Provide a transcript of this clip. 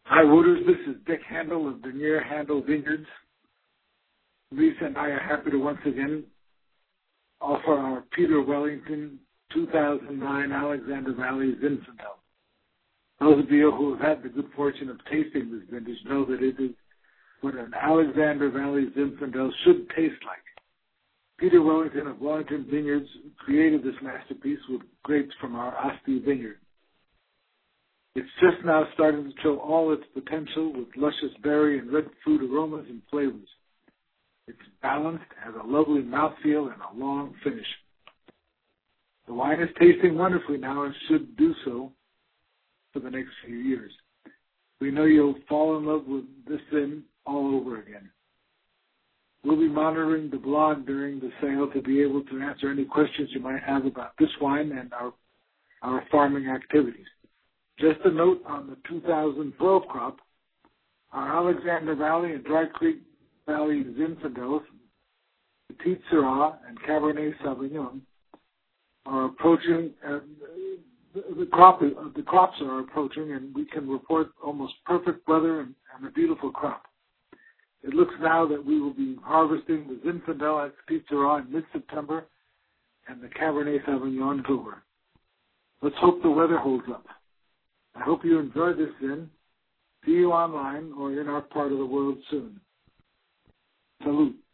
Hi, Wooders. This is Dick Handel of Denier Handel Vineyards. Lisa and I are happy to once again offer our Peter Wellington 2009 Alexander Valley Zinfandel. Those of you who have had the good fortune of tasting this vintage know that it is what an Alexander Valley Zinfandel should taste like. Peter Wellington of Wellington Vineyards created this masterpiece with grapes from our Asti vineyard. It's just now starting to show all its potential with luscious berry and red fruit aromas and flavors. It's balanced, has a lovely mouthfeel, and a long finish. The wine is tasting wonderfully now and should do so for the next few years. We know you'll fall in love with this Zin all over again. We'll be monitoring the blog during the sale to be able to answer any questions you might have about this wine and our farming activities. Just a note on the 2012 crop, our Alexander Valley and Dry Creek Valley Zinfandels, Petit Syrah and Cabernet Sauvignon are approaching. The crops are approaching, and we can report almost perfect weather and a beautiful crop. It looks now that we will be harvesting the Zinfandel at Petit Syrah in mid-September and the Cabernet Sauvignon in October. Let's hope the weather holds up. I hope you enjoyed this Zin. See you online or in our part of the world soon. Salute.